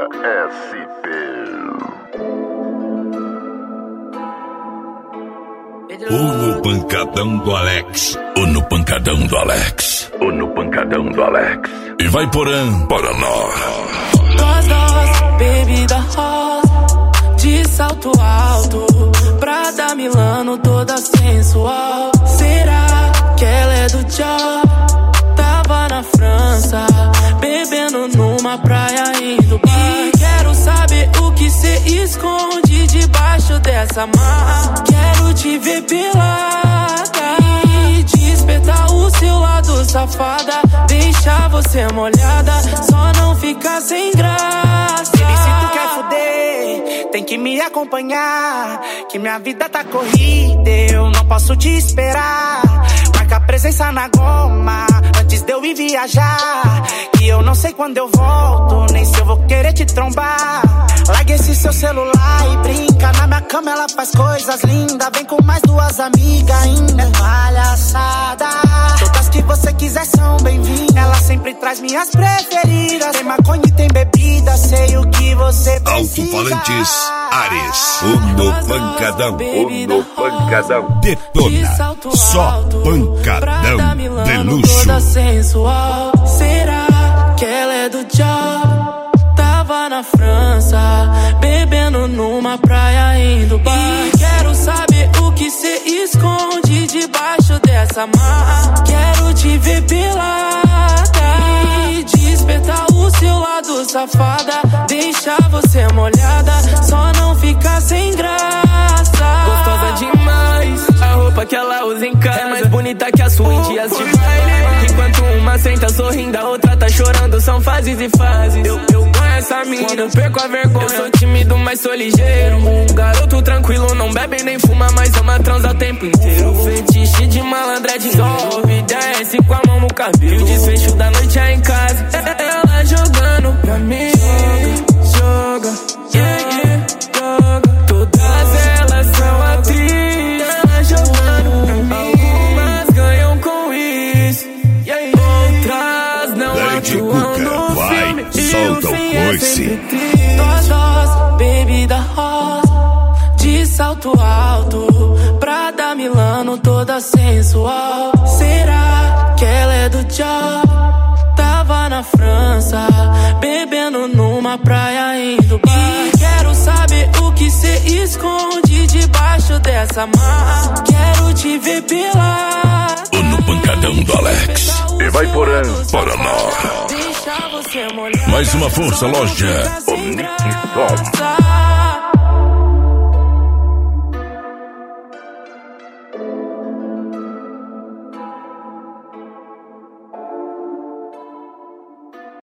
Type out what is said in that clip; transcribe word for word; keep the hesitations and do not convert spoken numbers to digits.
S P. Ou no pancadão do Alex, ou no pancadão do Alex, ou no pancadão do Alex. E vai Porã, Paraná. Nós, nós, bebida rosa, de salto alto, Prada Milano toda sensual. Será que ela é do job? Tava na França, bebendo numa praia indo bar. E quero saber o que cê esconde debaixo dessa mala. Quero te ver pelada e despertar o seu lado safada. Deixar você molhada, só não ficar sem graça. Baby, se tu quer fuder, tem que me acompanhar, que minha vida tá corrida, eu não posso te esperar. Marca presença na goma, antes de eu ir viajar. E eu não sei quando eu volto, nem se eu vou querer te trombar. Larga esse seu celular e brinca. Na minha cama ela faz coisas lindas. Vem com mais duas amigas ainda. É palhaçada. Todas que você quiser são bem-vindas. Ela sempre traz minhas preferidas. Tem maconha e tem bebida, sei o que você precisa. Alto-falantes Ares, o no pancadão, O no pancadão. detona, só pancadão de luxo. Toda sensual. Será que ela é do job? Tava na França, bebendo numa praia indo bar. E quero saber o que cê esconde debaixo dessa mala. Quero te ver pelada e despertar o seu lado safada. Deixar você molhada, só não ficar sem graça. Gostosa demais, a roupa que ela usa em casa é mais bonita que a sua em dias de baile. Enquanto uma senta sorrindo, a outra tá chorando, são fases e fases. Eu, eu ganho essa mina, quando eu perco a vergonha. Eu sou tímido, mas sou ligeiro. Um garoto tranquilo, não bebe nem fuma, mas ama transa o tempo inteiro. Fetiche de malandra é dinheiro. Sobe e desce com a mão no cabelo. E o desfecho da noite é em casa. Ela jogando pra mim. Joga, yeah, yeah, joga. Todas elas são atrizes. Ela jogando pra mim. Algumas ganham com isso, yeah, yeah. Outras não atuam no Vai, filme. solta o coice. Nós, nós, bebida rosa, de salto alto, Prada Milano toda sensual. Será que ela é do job? Tava na França, bebendo numa praia indo bar. E quero saber o que cê esconde debaixo dessa mala. Quero te ver pelada Ou no pancadão do Alex, E vai Porã, Paraná. deixar você molhada. Mais uma força, loja Sem Nick graça. Som.